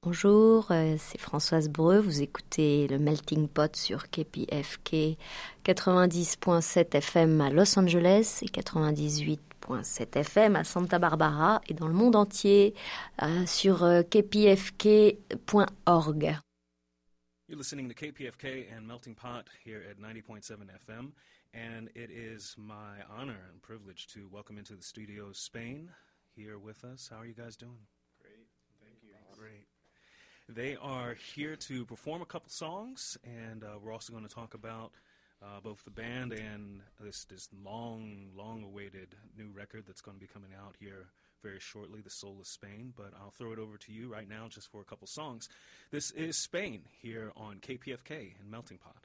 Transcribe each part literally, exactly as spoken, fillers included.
bonjour, euh, c'est Françoise Breu, vous écoutez le Melting Pot sur K P F K quatre-vingt-dix virgule sept F M à Los Angeles et quatre-vingt-dix-huit virgule sept F M à Santa Barbara et dans le monde entier euh, sur euh, k p f k point org. You're listening to K P F K and Melting Pot here at ninety point seven F M, and it is my honor and privilege to welcome into the studio Spain here with us. How are you guys doing? Great, thank you. Great. They are here to perform a couple songs, and uh, we're also going to talk about uh, both the band and this this long, long-awaited new record that's going to be coming out here very shortly, The Soul of Spain. But I'll throw it over to you right now just for a couple songs. This is Spain here on K P F K and Melting Pot.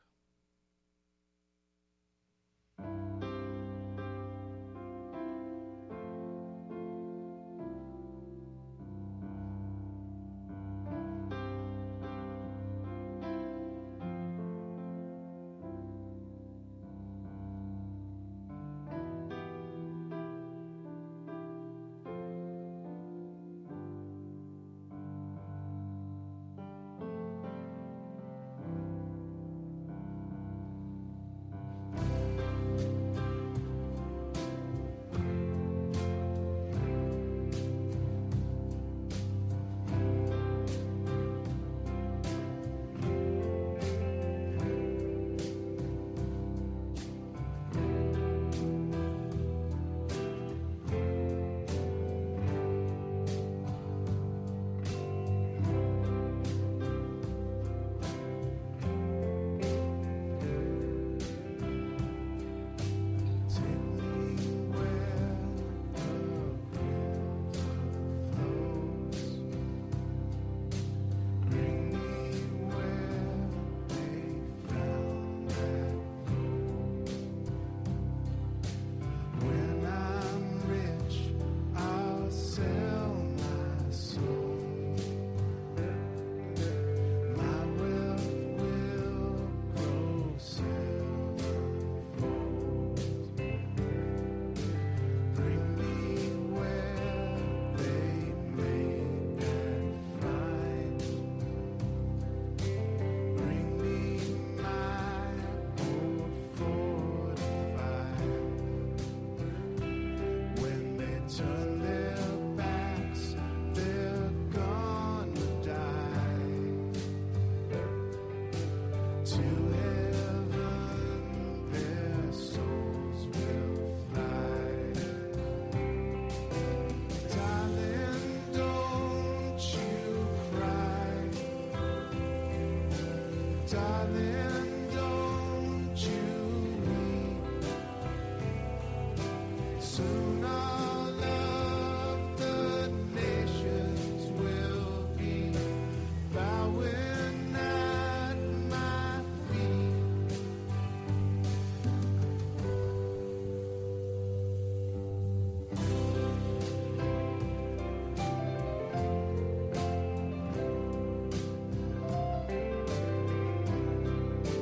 Thank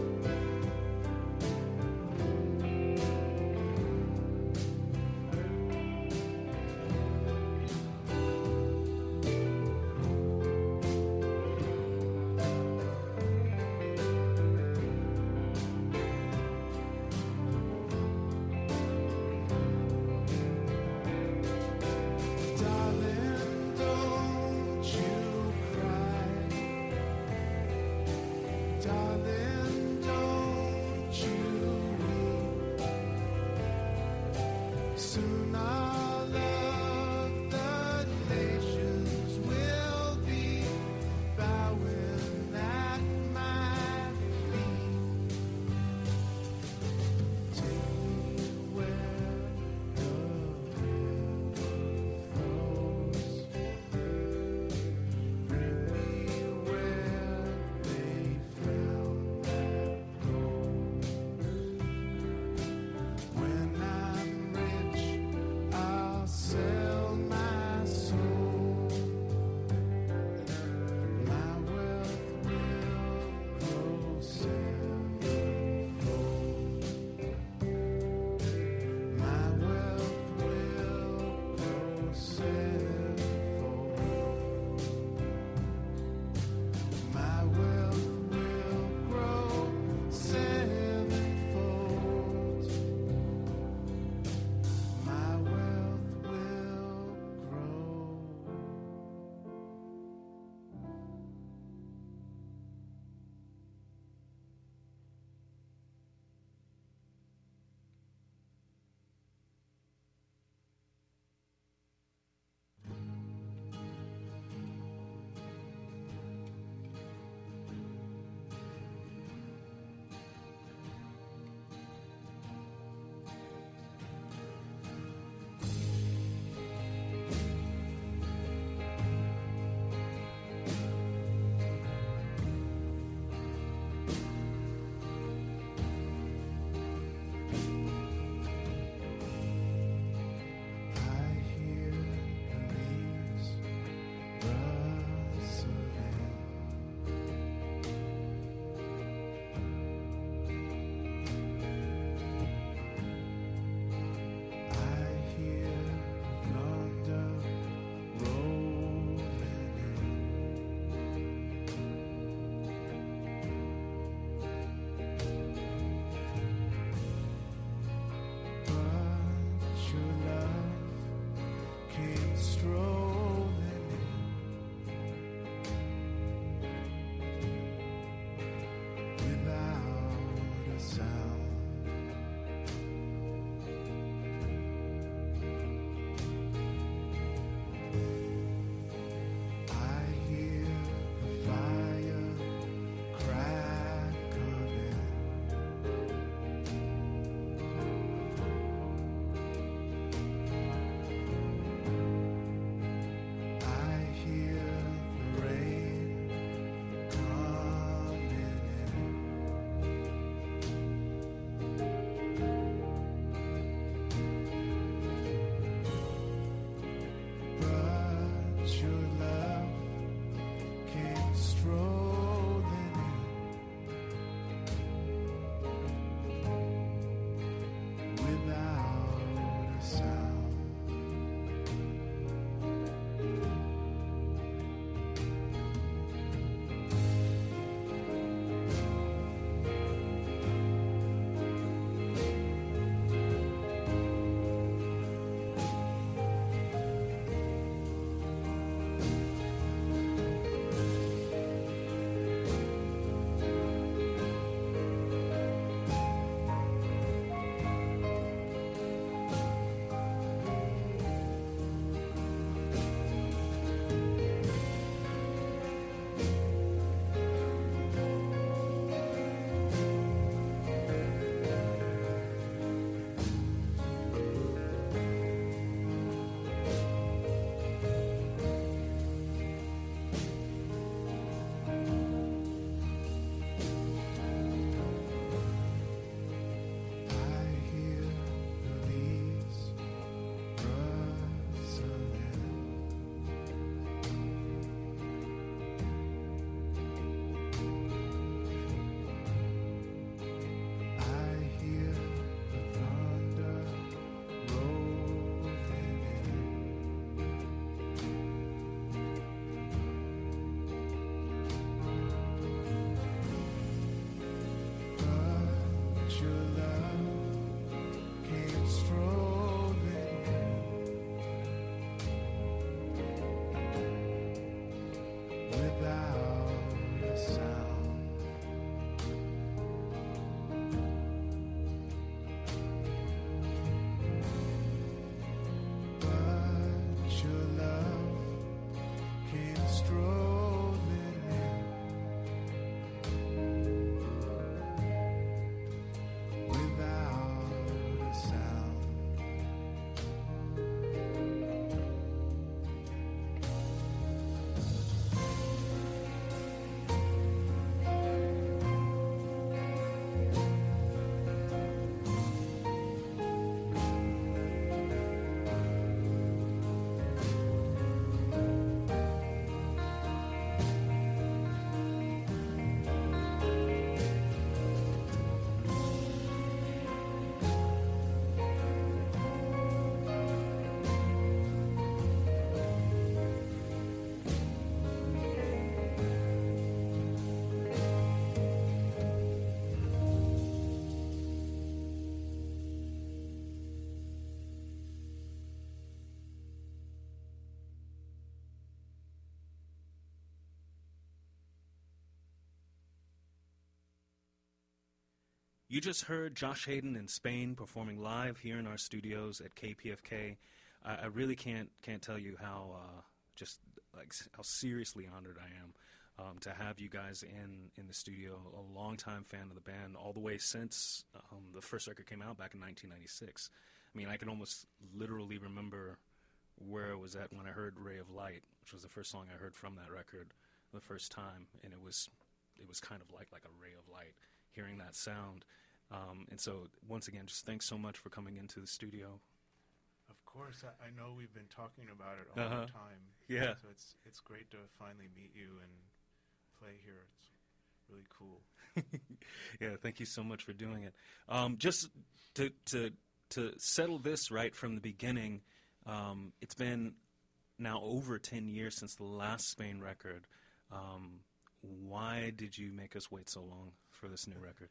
You just heard Josh Hayden in Spain performing live here in our studios at K P F K. I, I really can't can't tell you how uh, just like how seriously honored I am um, to have you guys in, in the studio. A longtime fan of the band, all the way since um, the first record came out back in nineteen ninety-six. I mean, I can almost literally remember where I was at when I heard "Ray of Light," which was the first song I heard from that record the first time, and it was it was kind of like like a ray of light, hearing that sound. Um, and so, once again, just thanks so much for coming into the studio. Of course, I, I know we've been talking about it all Uh-huh. the time. Yeah. So it's it's great to finally meet you and play here. It's really cool. Yeah, thank you so much for doing it. Um, just to to to settle this right from the beginning, um, it's been now over ten years since the last Spain record. Um, why did you make us wait so long for this new record?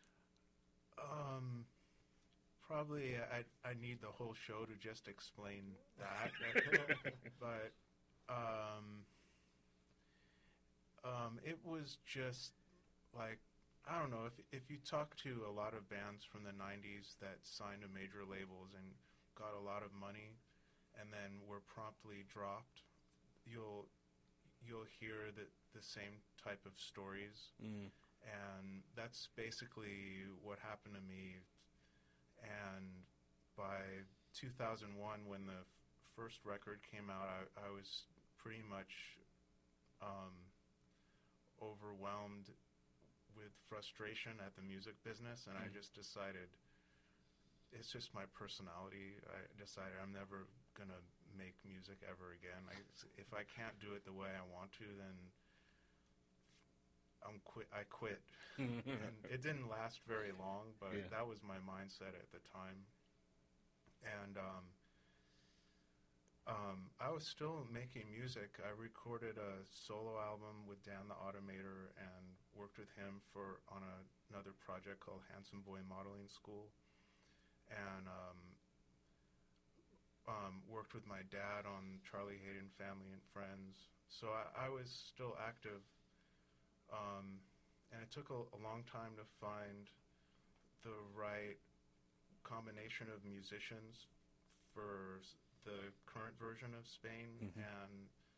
Um, probably I I need the whole show to just explain that. But um, um, it was just like, I don't know, if if you talk to a lot of bands from the nineties that signed to major labels and got a lot of money and then were promptly dropped, you'll you'll hear the the same type of stories. Mm. And that's basically what happened to me. And by two thousand one, when the f- first record came out, I, I was pretty much um, overwhelmed with frustration at the music business, and mm. I just decided, it's just my personality. I decided I'm never going to make music ever again. I, if I can't do it the way I want to, then I'm quit. I quit, and it didn't last very long. But Yeah. that was my mindset at the time, and um, um, I was still making music. I recorded a solo album with Dan the Automator, and worked with him for on a, another project called Handsome Boy Modeling School, and um, um, worked with my dad on Charlie Hayden Family and Friends. So I, I was still active. Um, and it took a, a long time to find the right combination of musicians for s- the current version of Spain. Mhm. And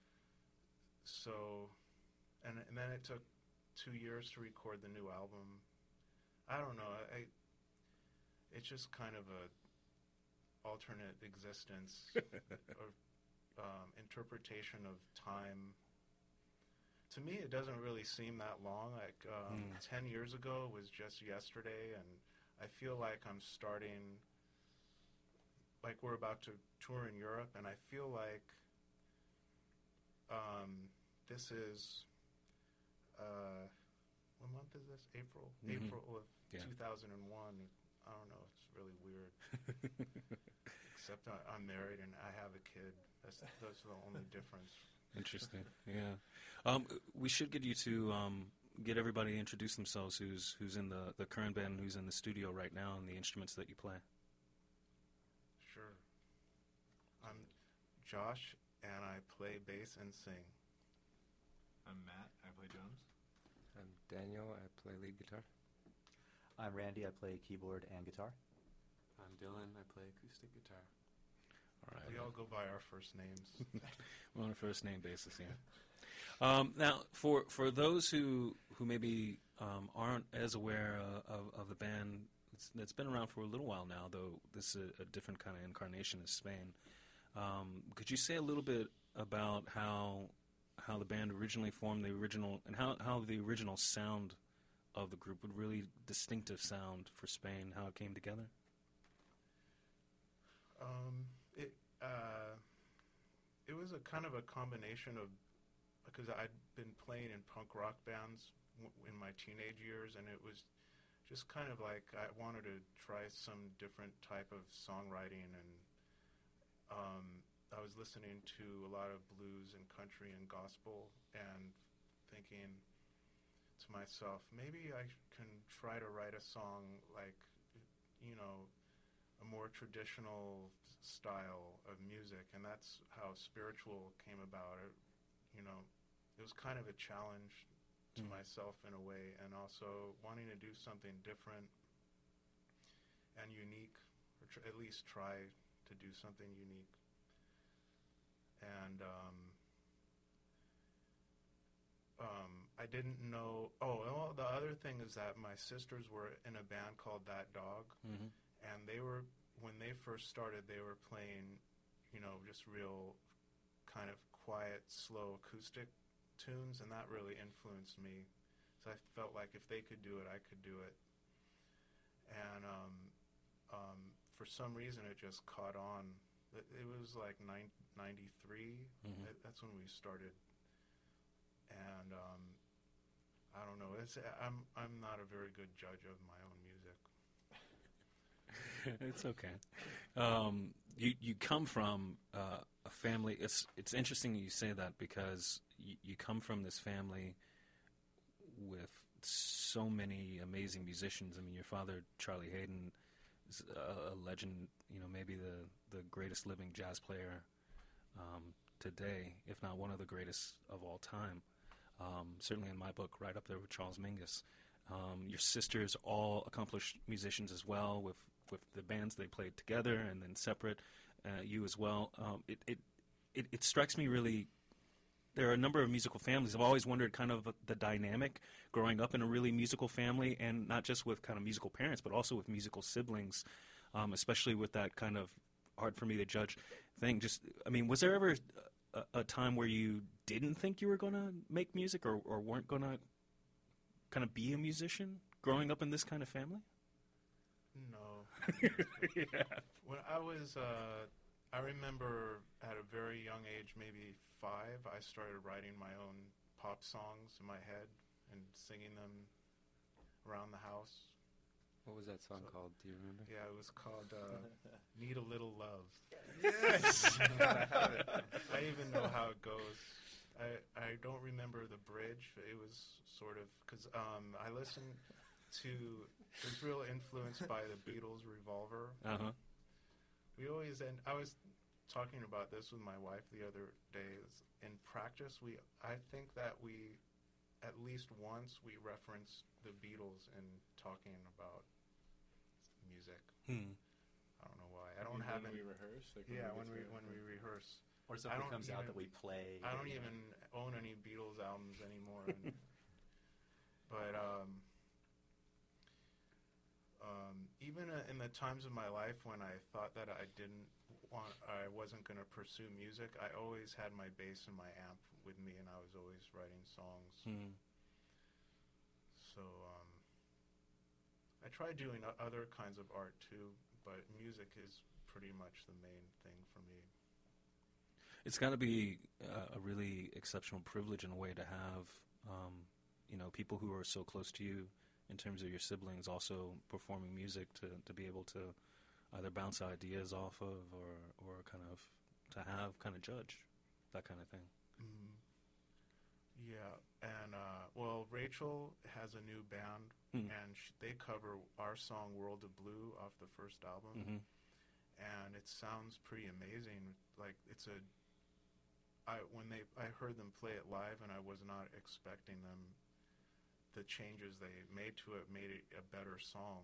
so, and, and then it took two years to record the new album. I don't know. I, it's just kind of a alternate existence or um, interpretation of time. To me, it doesn't really seem that long. Like um, Mm. ten years ago was just yesterday, and I feel like I'm starting. Like we're about to tour in Europe, and I feel like um, this is. Uh, what month is this? April. Mhm. April of Yeah. two thousand one. I don't know. It's really weird. Except I, I'm married and I have a kid. That's that's the only difference. Interesting. Yeah. Um, we should get you to um, get everybody to introduce themselves. Who's who's in the, the current band, who's in the studio right now, and the instruments that you play. Sure. I'm Josh, and I play bass and sing. I'm Matt. I play drums. I'm Daniel. I play lead guitar. I'm Randy. I play keyboard and guitar. I'm Dylan. I play acoustic guitar. All right. We all go by our first names. We're on a first name basis, yeah. Um, now, for for those who who maybe um, aren't as aware uh, of of the band, it's, it's been around for a little while now. Though this is a, a different kind of incarnation of Spain. Um, could you say a little bit about how how the band originally formed, the original, and how how the original sound of the group, would really distinctive sound for Spain, how it came together? Um, it uh, it was a kind of a combination of, because I'd been playing in punk rock bands w- in my teenage years, and it was just kind of like I wanted to try some different type of songwriting, and um, I was listening to a lot of blues and country and gospel, and thinking to myself, maybe I can try to write a song like, you know, a more traditional style of music, and that's how Spiritual came about. It, you know, it was kind of a challenge to Mm. myself in a way, and also wanting to do something different. and unique, or tr- at least try to do something unique. And um, um, I didn't know. Oh, well, the other thing is that my sisters were in a band called That Dog, Mm-hmm. and they were when they first started, they were playing, you know, just real kind of quiet, slow acoustic tunes, and that really influenced me. So I felt like if they could do it, I could do it. And um, um, for some reason, it just caught on. It, it was like nine, ninety-three. Mhm. It, that's when we started. And um, I don't know. It's, I'm I'm not a very good judge of my own music. It's okay. Um, you you come from uh, a family. It's it's interesting you say that because you, you come from this family with so many amazing musicians. I mean, your father, Charlie Hayden, is a, a legend. You know, maybe the, the greatest living jazz player um, today, if not one of the greatest of all time. Um, certainly in my book, right up there with Charles Mingus. Um, your sisters, all accomplished musicians as well, with with the bands they played together and then separate. Uh, you as well. Um, it, it it it strikes me really. There are a number of musical families. I've always wondered kind of the dynamic growing up in a really musical family, and not just with kind of musical parents, but also with musical siblings, um, especially with that kind of hard for me to judge thing. Just, I mean, was there ever a, a time where you didn't think you were going to make music, or, or weren't going to kind of be a musician growing up in this kind of family? No. Yeah. When I was, uh, I remember at a very young age, maybe five, I started writing my own pop songs in my head and singing them around the house. What was that song So- called? Do you remember? Yeah, it was called uh, Need a Little Love. Yes! I have it. I even know how it goes. I, I don't remember the bridge. It was sort of, because um, I listened to, it was real influenced by the Beatles' Revolver. Uh-huh. We always, and I was talking about this with my wife the other day. Is in practice, we, I think that we, at least once, we referenced the Beatles in talking about music. Hmm. I don't know why. I don't have when any. we rehearse. Like Yeah, we when get we together? when we rehearse. Or I something don't comes out even- that we play. I don't you know. even own any Beatles albums anymore. And, but um, um, even uh, in the times of my life when I thought that I didn't want, I wasn't going to pursue music, I always had my bass and my amp with me, and I was always writing songs. Hmm. So um, I try doing o- other kinds of art too, but music is pretty much the main thing for me. It's got to be uh, a really exceptional privilege in a way to have, um, you know, people who are so close to you in terms of your siblings also performing music to, to be able to either bounce ideas off of or, or kind of to have kind of judge that kind of thing. Mm. Yeah, and uh, well, Rachel has a new band, Hmm. and sh- they cover our song "World of Blue" off the first album, Mm-hmm. and it sounds pretty amazing. Like it's a, I when they I heard them play it live, and I was not expecting them. The changes they made to it made it a better song.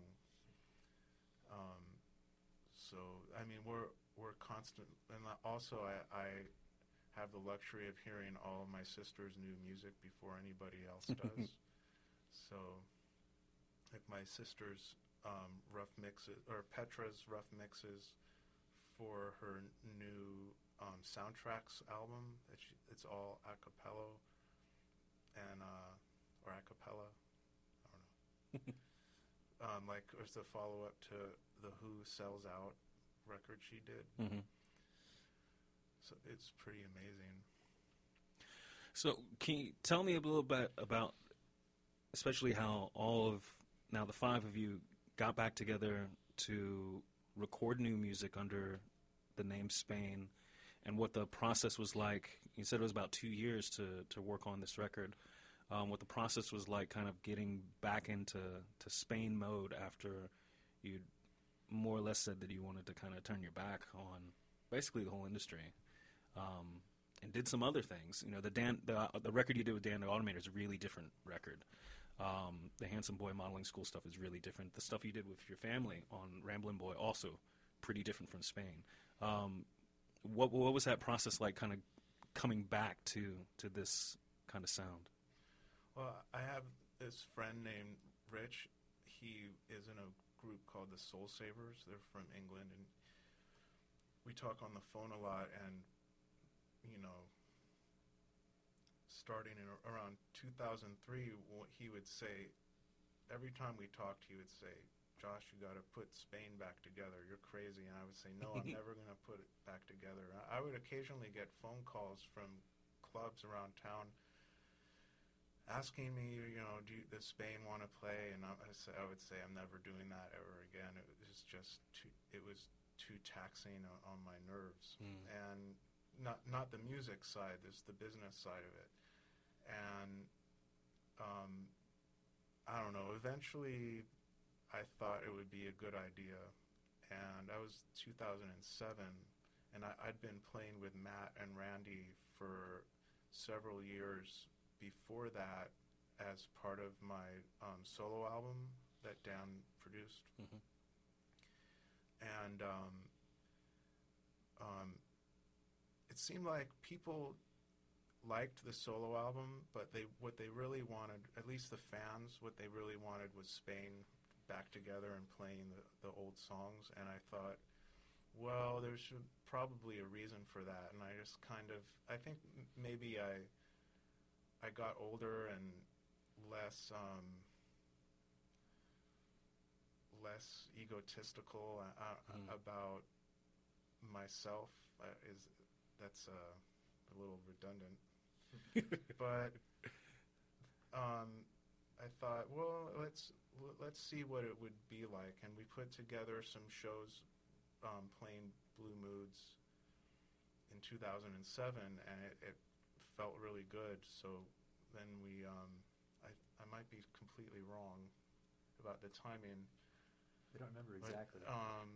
Um, so I mean, we're we're constant, and also I. I have the luxury of hearing all of my sister's new music before anybody else does. So, like my sister's um, rough mixes, or Petra's rough mixes for her n- new um, soundtracks album. That she, it's all a cappella, and uh, or a cappella. I don't know. um, like it's the follow up to the Who Sells Out record she did. Mm-hmm. So it's pretty amazing. So can you tell me a little bit about, especially how all of, now the five of you got back together to record new music under the name Spain, and what the process was like. You said it was about two years to, to work on this record. Um, what the process was like kind of getting back into to Spain mode after you more or less said that you wanted to kind of turn your back on basically the whole industry. Um, and did some other things. You know, the Dan, the, the record you did with Dan the Automator is a really different record. Um, the Handsome Boy Modeling School stuff is really different. The stuff you did with your family on Ramblin' Boy also pretty different from Spain. Um, what what was that process like, kind of coming back to to this kind of sound? Well, I have this friend named Rich. He is in a group called the Soul Savers. They're from England, and we talk on the phone a lot. And you know, starting in around two thousand three, he would say, every time we talked, he would say, "Josh, you got to put Spain back together. You're crazy." And I would say, "No, I'm never going to put it back together." I would occasionally get phone calls from clubs around town asking me, you know, do you, does Spain want to play? And I, I, say, I would say, I'm never doing that ever again. It was just too, it was too taxing on, on my nerves. Mm. And not not the music side, there's the business side of it. And um, I don't know, eventually I thought it would be a good idea, and that was two thousand seven, and I, I'd been playing with Matt and Randy for several years before that as part of my um, solo album that Dan produced. Mm-hmm. And um, um, it seemed like people liked the solo album, but they what they really wanted, at least the fans, what they really wanted was Spain back together and playing the, the old songs. And I thought, well, there's probably a reason for that. And I just kind of, I think m- maybe I I got older and less um, less egotistical uh, Mm. about myself. Uh, is that's uh, a little redundant, but um, I thought, well, let's let's see what it would be like, and we put together some shows um, playing Blue Moods in two thousand seven, and it, it felt really good. So then we, um, I, I might be completely wrong about the timing. I don't remember but, exactly. um,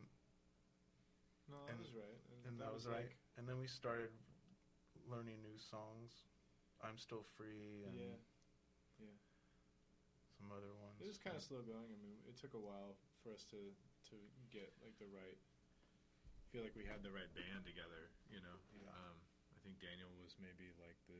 No, that And- was right. and that, was right. And then we started learning new songs. I'm Still Free and Yeah, yeah. some other ones. It was kind of slow going. I mean, it took a while for us to to get like the right. Feel like we had the right band together. You know. Yeah. Um, I think Daniel was maybe like the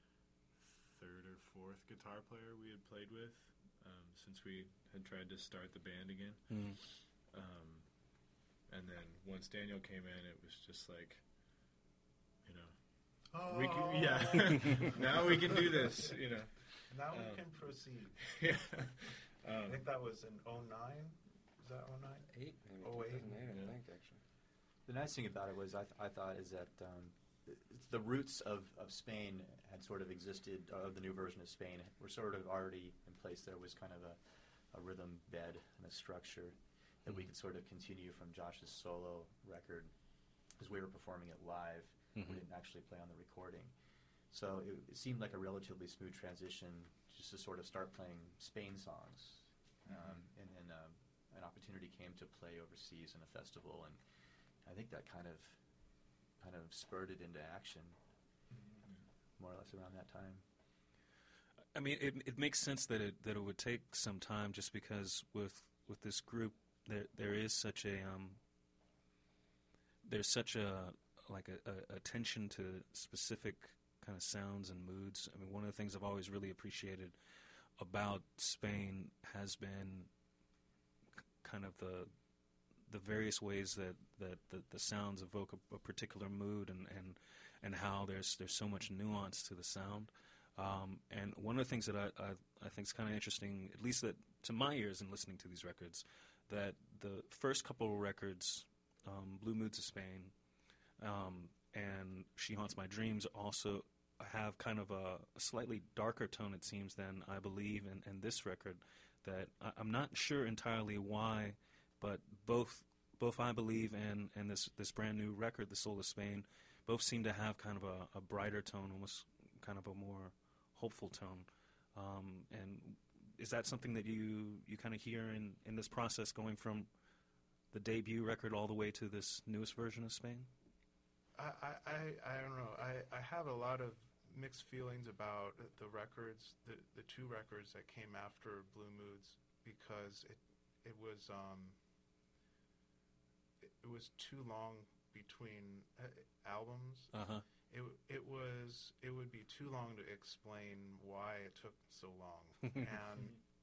third or fourth guitar player we had played with um, since we had tried to start the band again. Mm. Um, and then once Daniel came in, it was just like, you know, Oh, we can, yeah, now we can do this, you know. Now we Um, can proceed. Yeah. I Um, think that was in oh nine. Is that oh nine? Eight, maybe. Oh, eight. two thousand eight, Yeah. I think, actually. The nice thing about it was, I, th- I thought, is that um, th- the roots of, of Spain had sort of existed, uh, of the new version of Spain, were sort of already in place. There was kind of a, a rhythm bed and a structure that we could sort of continue from Josh's solo record, because we were performing it live. Mhm. We didn't actually play on the recording. So it, it seemed like a relatively smooth transition just to sort of start playing Spain songs. Um, and then um, an opportunity came to play overseas in a festival, and I think that kind of kind of spurred it into action, more or less around that time. I mean, it it makes sense that it that it would take some time, just because with with this group there there is such a um there's such a like a, a attention to specific kind of sounds and moods. I mean, one of the things I've always really appreciated about Spain has been k- kind of the the various ways that, that the, the sounds evoke a, a particular mood, and, and and how there's there's so much nuance to the sound. Um, and one of the things that I I, I think is kind of interesting, at least that to my ears in listening to these records, that the first couple of records, um, Blue Moods of Spain, um, and She Haunts My Dreams, also have kind of a, a slightly darker tone, it seems, than I believe in, in this record. That I, I'm not sure entirely why, but both both I believe and, and this this brand new record, The Soul of Spain, both seem to have kind of a, a brighter tone, almost kind of a more hopeful tone. Um, and is that something that you, you kind of hear in, in this process, going from the debut record all the way to this newest version of Spain? I, I, I, I don't know. I, I have a lot of mixed feelings about the records, the the two records that came after Blue Moods, because it it was um, it, it was too long between uh, albums. Uh-huh. It it was it would be too long to explain why it took so long, and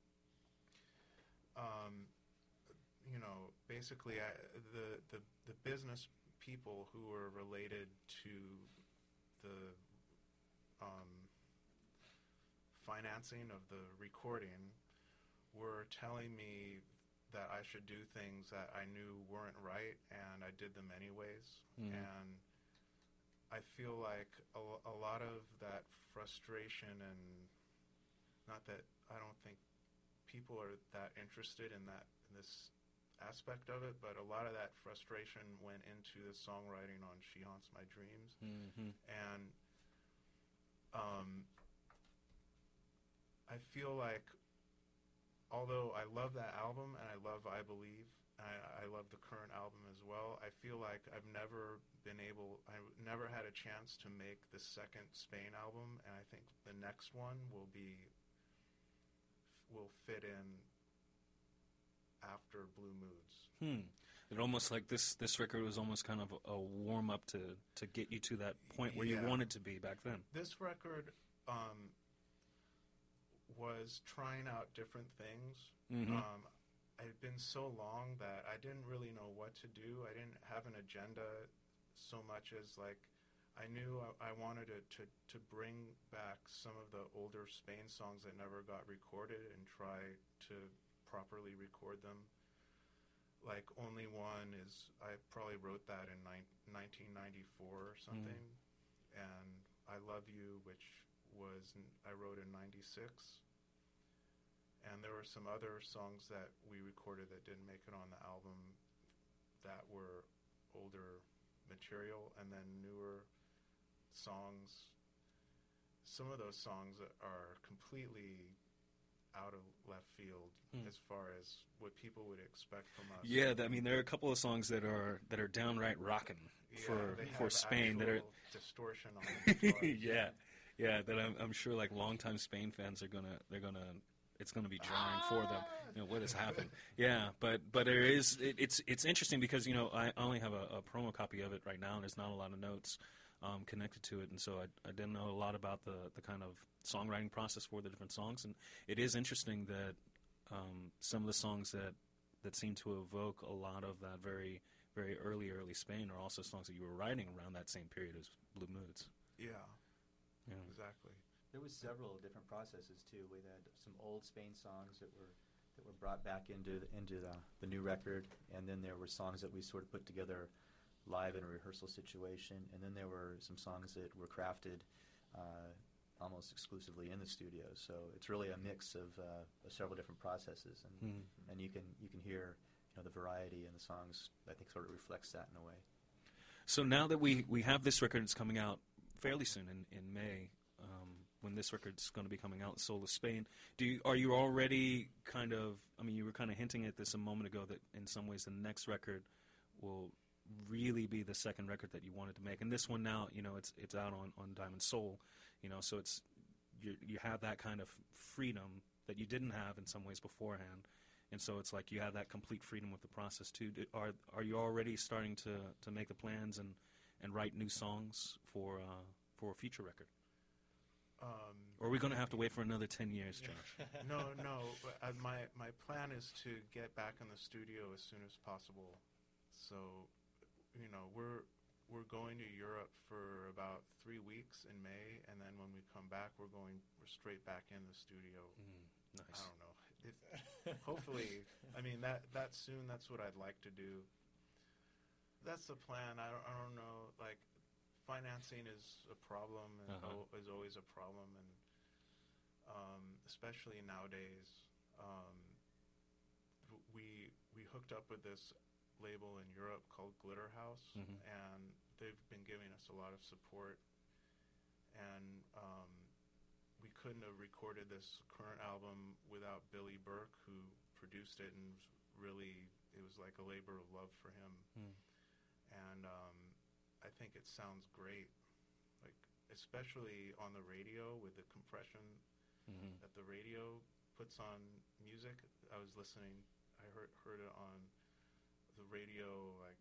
um, you know, basically, I, the the the business people who were related to the um, financing of the recording were telling me that I should do things that I knew weren't right, and I did them anyways. Mm. And I feel like a, a lot of that frustration, and not that I don't think people are that interested in that in this aspect of it, but a lot of that frustration went into the songwriting on She Haunts My Dreams. Mm-hmm. And um, I feel like, although I love that album and I love I Believe, and I, I love the current album as well, I feel like I've never been able, I never had a chance to make the second Spain album, and I think the next one will be, will fit in after Blue Moods. Hmm. It almost like this this record was almost kind of a, a warm up to to get you to that point where Yeah. you wanted to be back then. This record um, was trying out different things. Mhm. Um, it had been so long that I didn't really know what to do. I didn't have an agenda so much as, like, I knew I, I wanted to, to, to bring back some of the older Spain songs that never got recorded and try to properly record them. Like, Only One is, I probably wrote that in ni- nineteen ninety-four or something. Mm. And I Love You, which was, I wrote in ninety-six. And there were some other songs that we recorded that didn't make it on the album that were older material, and then newer songs. Some of those songs are completely out of left field Hmm. as far as what people would expect from us. Yeah, I mean there are a couple of songs that are that are downright rockin' Yeah, for they for have Spain that are actual distortion on the guitars. yeah, yeah. That I'm, I'm sure like longtime Spain fans are gonna they're gonna it's gonna be jarring for them. You know what has happened? Yeah, but but there is it, it's it's interesting because you know I only have a, a promo copy of it right now, and there's not a lot of notes um, connected to it, and so I, I didn't know a lot about the the kind of songwriting process for the different songs, and it is interesting that um, some of the songs that that seem to evoke a lot of that very very early early Spain are also songs that you were writing around that same period as Blue Moods. Yeah, Yeah. exactly. There was several different processes too. We had some old Spain songs that were that were brought back into the, into the, the new record, and then there were songs that we sort of put together live in a rehearsal situation, and then there were some songs that were crafted uh, almost exclusively in the studio. So it's really a mix of, uh, of several different processes, and Hmm. and you can you can hear you know the variety in the songs. I think sort of reflects that in a way. So now that we, we have this record, it's coming out fairly soon in in May. Um, when this record's going to be coming out, Soul of Spain. Do you, are you already kind of? I mean, you were kind of hinting at this a moment ago that in some ways the next record will really be the second record that you wanted to make, and this one now, you know, it's it's out on, on Diamond Soul, you know, so it's you you have that kind of freedom that you didn't have in some ways beforehand, and so it's like you have that complete freedom with the process too. Do, are are you already starting to, to make the plans and, and write new songs for uh, for a future record? Um, Or are we going to have to wait for another ten years, Josh? no, no. but, Uh, my my plan is to get back in the studio as soon as possible. So, you know, we're we're going to Europe for about three weeks in May, and then when we come back, we're going we're straight back in the studio. Mm, I nice. don't know. If, hopefully, I mean that that soon. That's what I'd like to do. That's the plan. I don't, I don't know. Like, financing is a problem, and Uh-huh. o- is always a problem, and um, especially nowadays. Um, w- we we hooked up with this label in Europe called Glitter House, Mhm. and they've been giving us a lot of support. And um, we couldn't have recorded this current album without Billy Burke, who produced it, and was really it was like a labor of love for him. Hmm. And um, I think it sounds great. Like especially on the radio with the compression Mm-hmm. that the radio puts on music. I was listening, I heard heard it on the radio like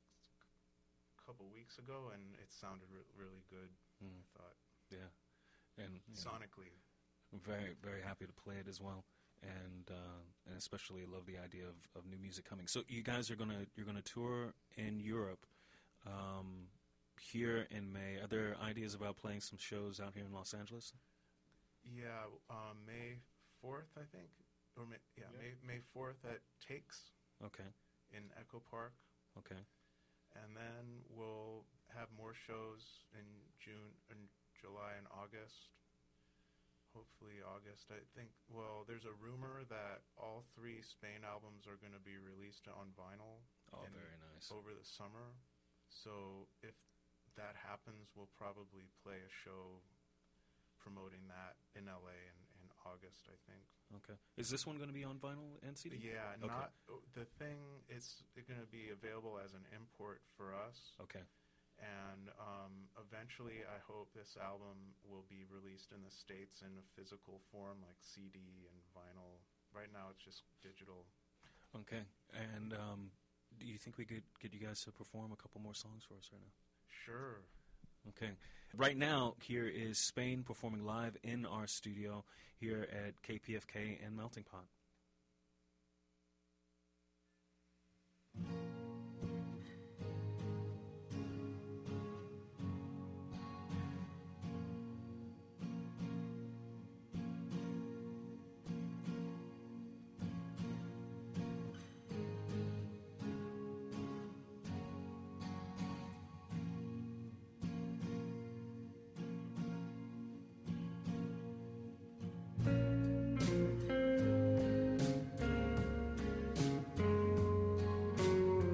a couple weeks ago, and it sounded re- really good. Mm. I thought Yeah, and you know, sonically. I'm very very happy to play it as well, and uh, and especially love the idea of, of new music coming. So you guys are gonna you're gonna tour in Europe um, here in May. Are there ideas about playing some shows out here in Los Angeles? Yeah, um, May fourth, I think, or May, yeah, Yeah. May May fourth at Takes Okay, in Echo Park, okay, and then we'll have more shows in June and July and August. Hopefully August. I think. Well, there's a rumor that all three Spain albums are going to be released on vinyl. oh, in- very nice. over the summer. So if that happens, we'll probably play a show promoting that in L A in, in August, I think. Okay, is this one going to be on vinyl and C D? Yeah, Okay. not the thing. It's going to be available as an import for us, Okay, and um, eventually, I hope this album will be released in the States in a physical form, like C D and vinyl. Right now, it's just digital. okay, and um, do you think we could get you guys to perform a couple more songs for us right now? Sure. Okay. Right now, here is Spain performing live in our studio here at K P F K and Melting Pot. Thank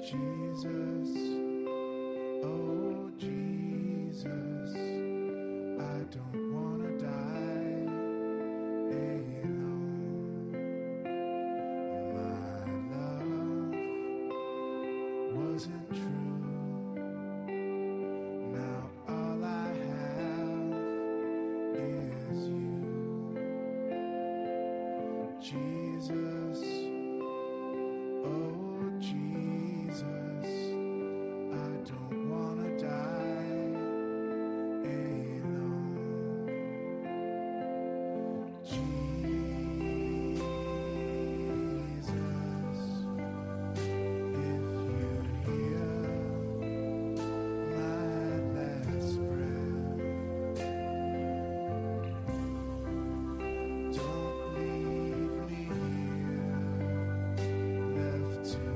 Jesus, oh Jesus, I don't wanna die alone. My love wasn't true. Now all I have is you. Jesus, oh Jesus, I don't wanna die alone. Jesus, if you hear my last breath, don't leave me here left to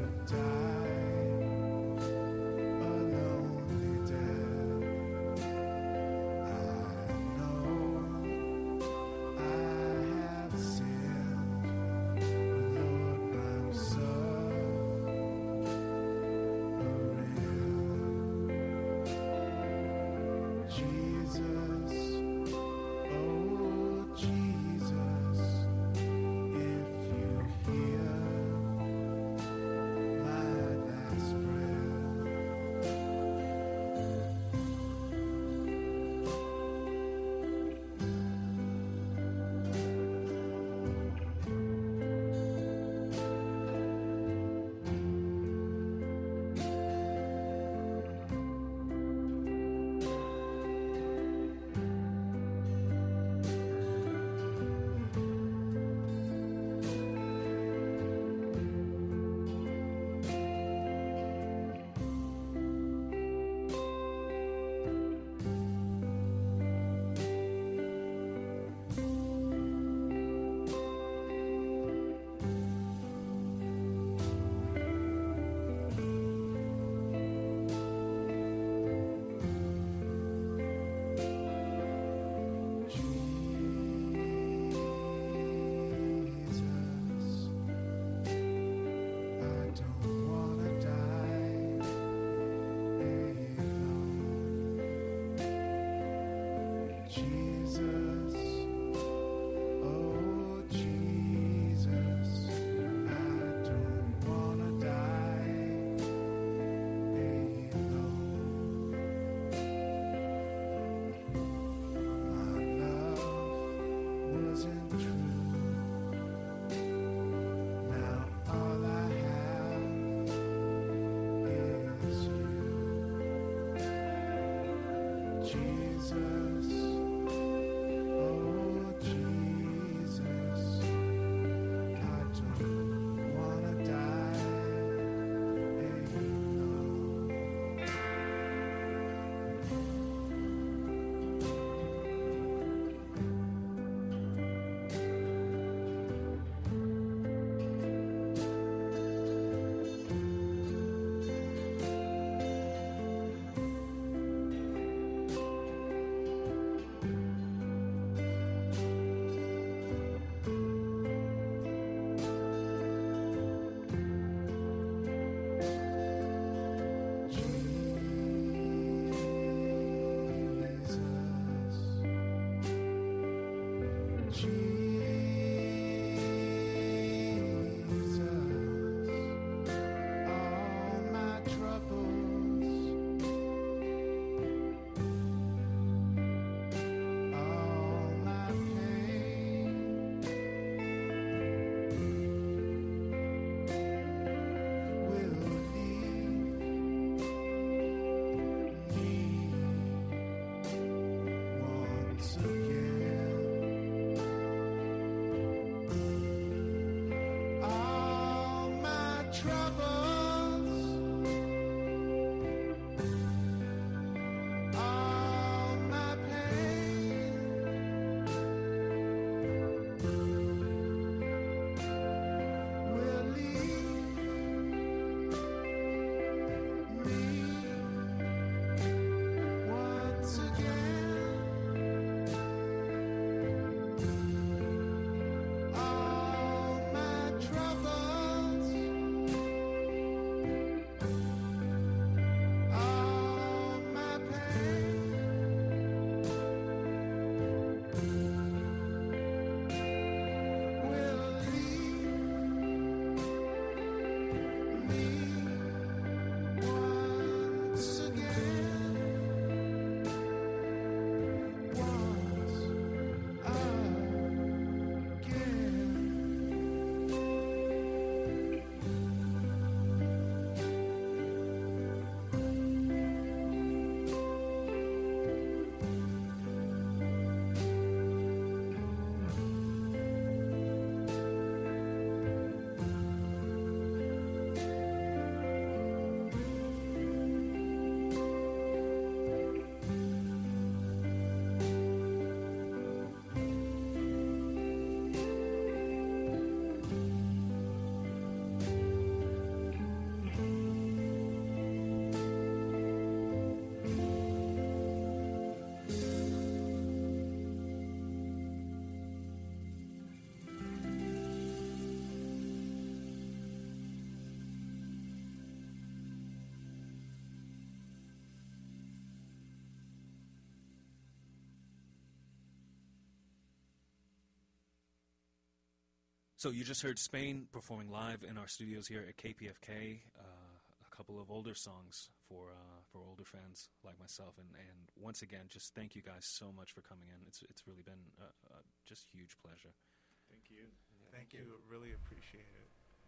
So you just heard Spain performing live in our studios here at K P F K. Uh, a couple of older songs for uh, for older fans like myself, and, and once again, just thank you guys so much for coming in. It's it's really been a, a just huge pleasure. Thank you. Thank you. Really appreciate it.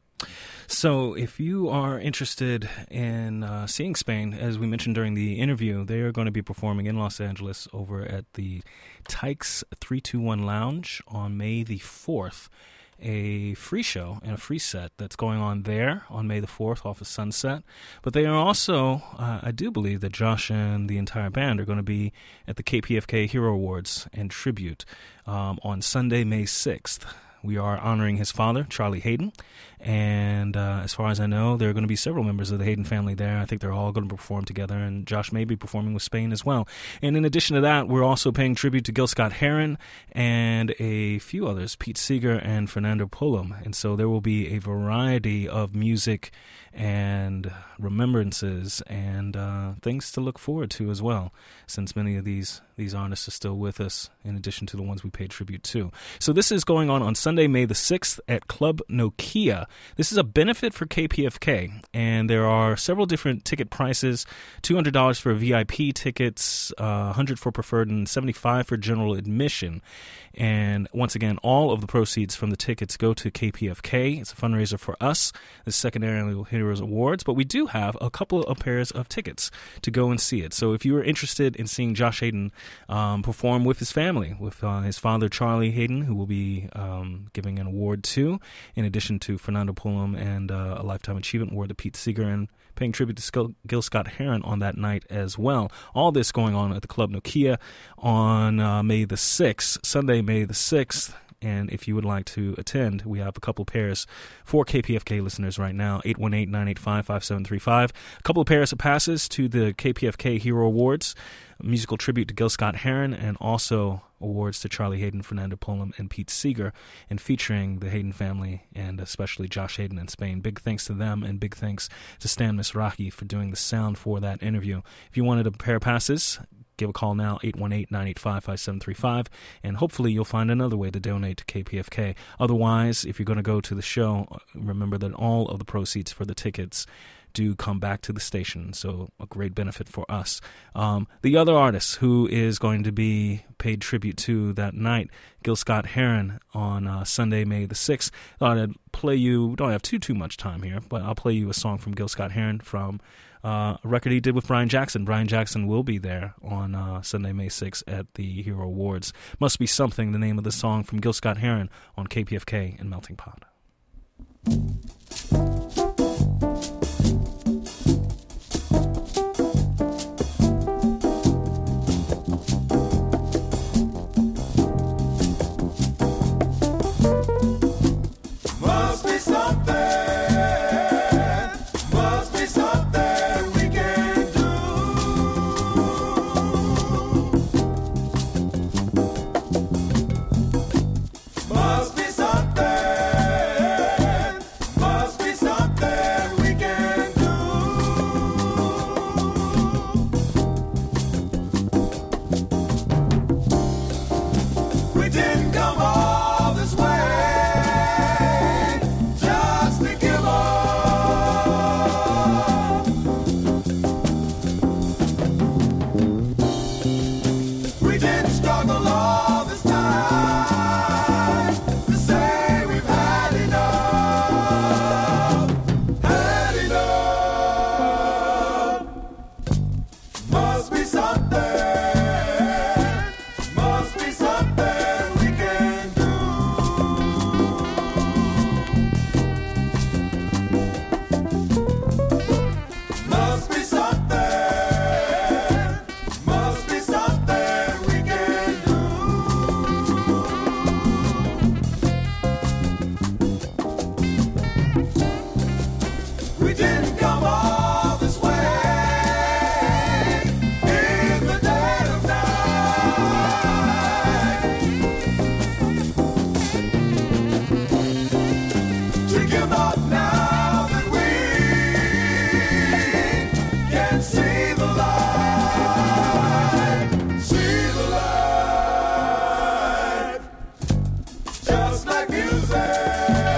So if you are interested in uh, seeing Spain, as we mentioned during the interview, they are going to be performing in Los Angeles over at the Tykes three two one Lounge on May the fourth. A free show and a free set that's going on there on May the fourth off of Sunset. But they are also, uh, I do believe that Josh and the entire band are going to be at the K P F K Hero Awards and Tribute um, on Sunday, May sixth. We are honoring his father, Charlie Haden, and uh, as far as I know, there are going to be several members of the Haden family there. I think they're all going to perform together, and Josh may be performing with Spain as well. And in addition to that, we're also paying tribute to Gil Scott-Heron and a few others, Pete Seeger and Fernando Pullum. And so there will be a variety of music and remembrances and uh, things to look forward to as well, since many of these these artists are still with us, in addition to the ones we paid tribute to. So this is going on on Sunday, May the sixth at Club Nokia. This is a benefit for K P F K, and there are several different ticket prices, two hundred dollars for V I P tickets, uh, one hundred dollars for preferred, and seventy-five dollars for general admission. And once again, all of the proceeds from the tickets go to K P F K. It's a fundraiser for us, the Second Annual Heroes Awards, but we do have a couple of pairs of tickets to go and see it. So if you are interested in seeing Josh Haden um, perform with his family, with uh, his father, Charlie Haden, who will be um, giving an award to, in addition to Fernando Pullum and uh, a Lifetime Achievement Award to Pete Seeger, and paying tribute to Gil Scott-Heron on that night as well. All this going on at the Club Nokia on uh, May the sixth, Sunday, May the sixth. And if you would like to attend, we have a couple pairs for K P F K listeners right now, eight one eight, nine eight five, five seven three five. A couple of pairs of passes to the K P F K Hero Awards, a musical tribute to Gil Scott-Heron, and also awards to Charlie Haden, Fernando Pullum, and Pete Seeger, and featuring the Haden family and especially Josh Haden in Spain. Big thanks to them, and big thanks to Stan Misraki for doing the sound for that interview. If you wanted a pair of passes, give a call now, eight one eight, nine eight five, five seven three five, and hopefully you'll find another way to donate to K P F K. Otherwise, if you're going to go to the show, remember that all of the proceeds for the tickets do come back to the station, so a great benefit for us. Um, the other artist who is going to be paid tribute to that night, Gil Scott-Heron, on uh, Sunday, May the sixth. Thought I'd play you, we don't have too, too much time here, but I'll play you a song from Gil Scott-Heron from Uh, a record he did with Brian Jackson. Brian Jackson will be there on uh, Sunday, May sixth at the Hero Awards. Must Be Something, the name of the song from Gil Scott-Heron on K P F K and Melting Pot. Must be something. Must be something we can do. Must be something. Must be something we can do. We didn't come all this way just to give up. We didn't struggle all this time to say we've had enough, had enough. Must be something, must be something we can do. Must be something, must be something we can do. We didn't come all this way in the dead of night to give up now that we can see the light, see the light, just like music.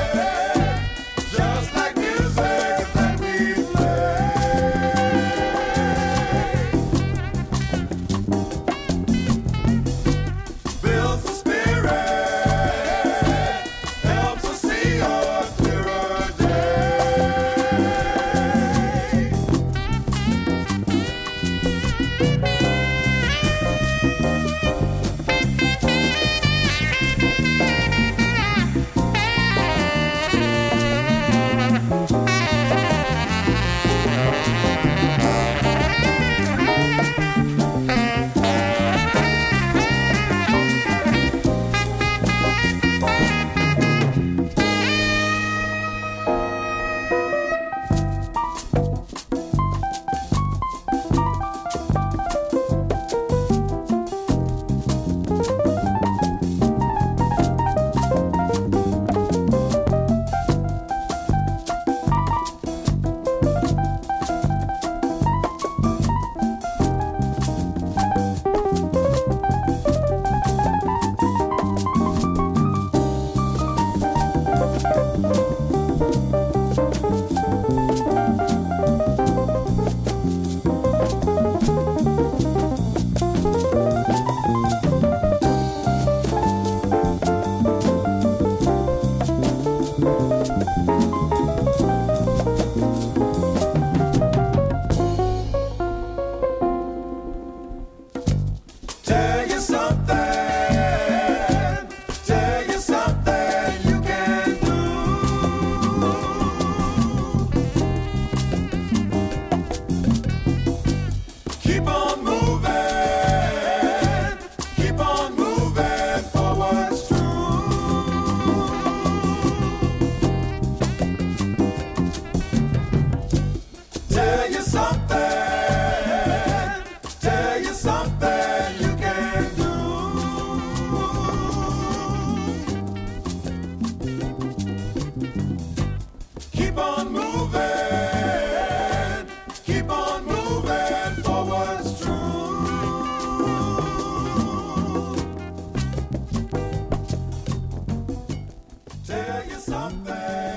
Tell you something,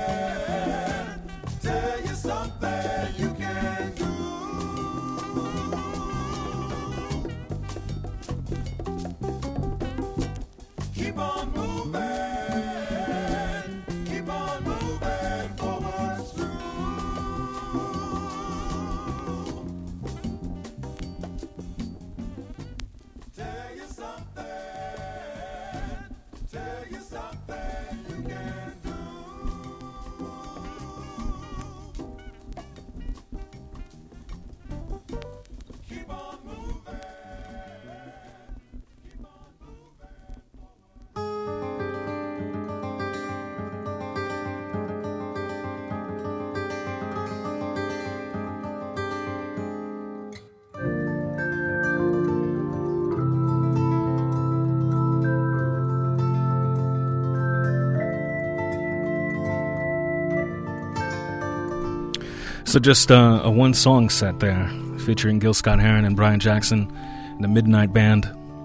tell you something you can do. Keep on moving, keep on moving forward through. Tell you something, tell you something you can do. Keep on moving, keep on moving forward. So just uh, a one-song set there, featuring Gil Scott-Heron and Brian Jackson and the Midnight Band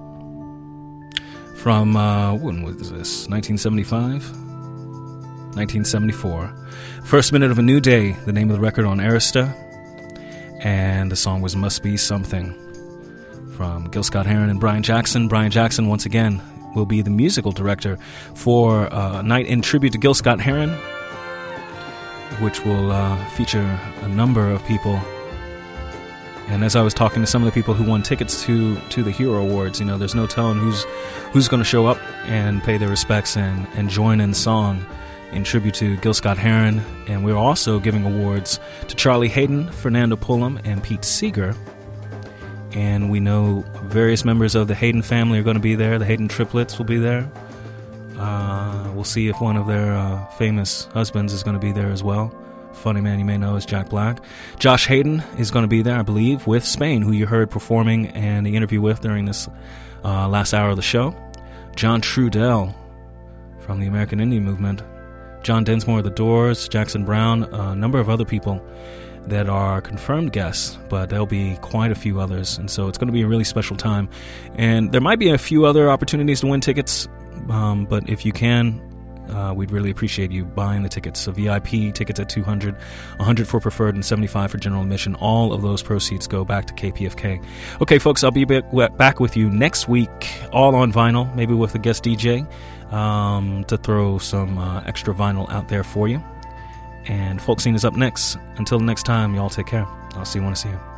from, uh, when was this, nineteen seventy-five? nineteen seventy-four. First Minute of a New Day, the name of the record on Arista, and the song was Must Be Something from Gil Scott-Heron and Brian Jackson. Brian Jackson, once again, will be the musical director for uh, a night in tribute to Gil Scott-Heron, which will uh, feature a number of people. And as I was talking to some of the people who won tickets to, to the Hero Awards, you know, there's no telling who's who's going to show up and pay their respects and, and join in song in tribute to Gil Scott-Heron. And we're also giving awards to Charlie Hayden, Fernando Pullum, and Pete Seeger. And we know various members of the Hayden family are going to be there. The Hayden triplets will be there. Uh, we'll see if one of their uh, famous husbands is going to be there as well. Funny man you may know is Jack Black. Josh Hayden is going to be there, I believe, with Spain, who you heard performing and the interview with during this uh, last hour of the show. John Trudell from the American Indian Movement. John Densmore of The Doors, Jackson Brown, a number of other people that are confirmed guests, but there'll be quite a few others, and so it's going to be a really special time. And there might be a few other opportunities to win tickets, um, but if you can, uh, we'd really appreciate you buying the tickets. So V I P tickets at two hundred, one hundred for preferred, and seventy-five for general admission. All of those proceeds go back to K P F K. Okay, folks, I'll be back with you next week, all on vinyl, maybe with a guest D J, um, to throw some uh, extra vinyl out there for you. And Folk Scene is up next. Until next time, y'all take care. I'll see you when I see you.